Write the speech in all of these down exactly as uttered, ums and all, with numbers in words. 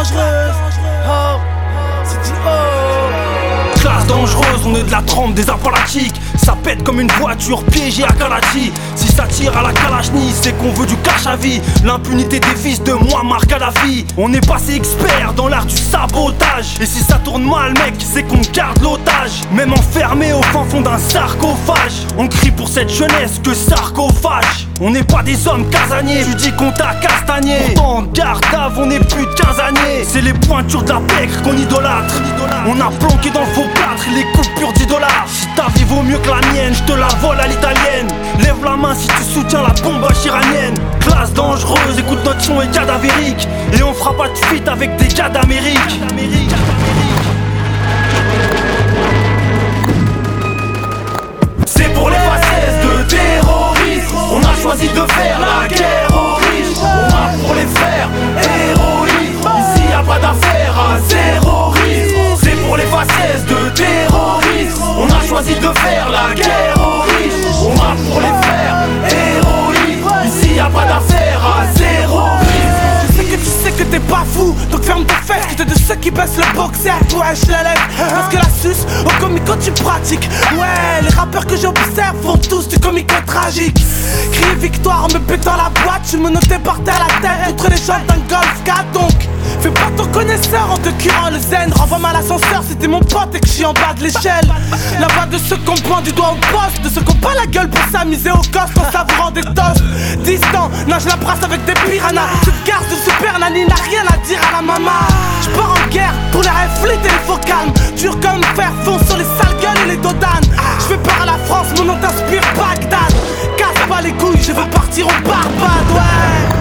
dangereuse. Oh, c'est dit oh. Classe dangereuse, on est de la trempe des Appalachiques. Ça pète comme une voiture piégée à Karachi. Si ça tire à la Kalachni, c'est qu'on veut du cash à vie. L'impunité des fils de Muammar Kadhafi. On est passé expert dans l'art du sabotage. Et si ça tourne mal mec, c'est qu'on garde l'otage. Même enfermé au fin fond d'un sarcophage. On crie pour cette jeunesse que sarcophage. On n'est pas des hommes casaniers, tu dis qu'on t'a castagné. Pourtant en garde à vue, on est plus de casaniers. C'est les pointures de la pègre qu'on idolâtre. On a planqué dans le faux plâtre les coupures dix dollars. Si ta vie vaut mieux que la mienne, je te la vole à l'italienne. Lève la main si tu soutiens la bombe iranienne. Classe dangereuse, écoute notre son est cadavérique. Et on fera pas de fuite avec des gars d'Amérique. C'est pour les faciès de terroristes. On a choisi de faire la guerre aux riches. On va pour les faire héroïques. Ici y'a pas d'affaire à zéro risque. C'est pour les faciès de terroristes. On a choisi de faire la guerre aux riches. On va pour les faire héroïques. Ici y'a pas d'affaire à zéro risque. Je sais que tu sais que t'es pas fou, donc ferme tes fesses. Que t'es de ceux qui baissent le boxer, ouais je la lève. Parce que la suce, au comico tu pratiques. Ouais, les rappeurs que j'observe font tous du comico tragique. Crier victoire en me pétant la boîte, je me notais par terre la tête contre les jambes d'un golf quatre. Donc fais pas ton connaisseur en te curant le zen. Renvoie-moi l'ascenseur, c'était mon pote et que je suis en bas de l'échelle. La voix de ceux qu'on pointe du doigt au poste, de ceux qu'on pas la gueule pour s'amuser au coste en savourant des toasts. Distant, nage la brasse avec des piranhas. Cette garce de super nanny n'a rien à dire à la maman. Je pars en guerre pour les réflits et les faux calmes. Dur comme fer, fond sur les sales gueules et les dodanes. Je fais peur à la France, mon nom t'inspire Bagdad. Casse pas les couilles, je veux partir au Barbade, ouais.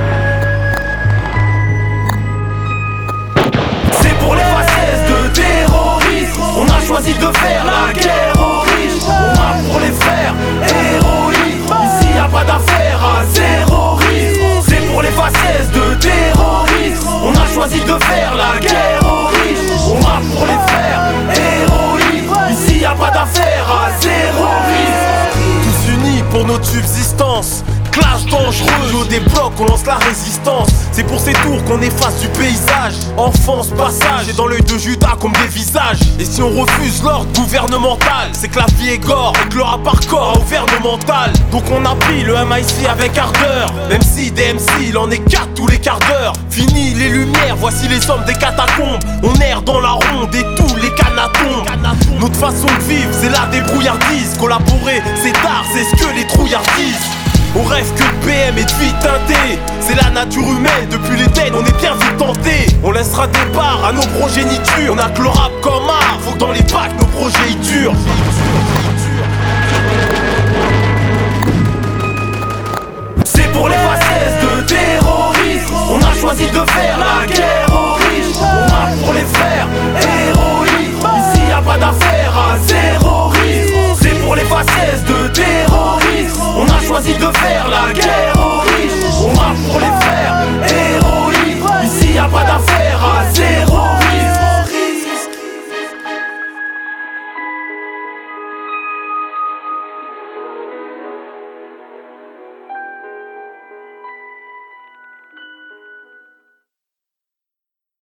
Pour les faciès de terroristes, on a choisi de faire la guerre aux riches. On va pour les faire héroïques. Ici y'a pas d'affaire à zéro risque. C'est pour les faciès de terroristes. On a choisi de faire la guerre aux riches. On va pour les faire héroïques. Ici y'a pas d'affaire à zéro risque. Tous unis pour notre subsistance. Classe dangereuse, l'eau des blocs, on lance la résistance. C'est pour ces tours qu'on efface du paysage. Enfance, passage, et dans l'œil de Judas comme des visages. Et si on refuse l'ordre gouvernemental, c'est que la vie est gore et que le rap hardcore a gouvernemental. Donc on a pris le M I C avec ardeur. Même si des M C, il en est quatre tous les quarts d'heure. Fini les lumières, voici les hommes des catacombes. On erre dans la ronde et tous les canatons. Notre façon de vivre, c'est la débrouillardise. Collaborer, c'est tard, c'est ce que les trouillards disent. On rêve que le P M est de vie teintée. C'est la nature humaine, depuis l'Éden on est bien vite tenté. On laissera des parts à nos progénitures. On a que le rap comme art, faut que dans les bacs nos projets y durent. C'est pour les faciès de terroristes. On a choisi de faire la guerre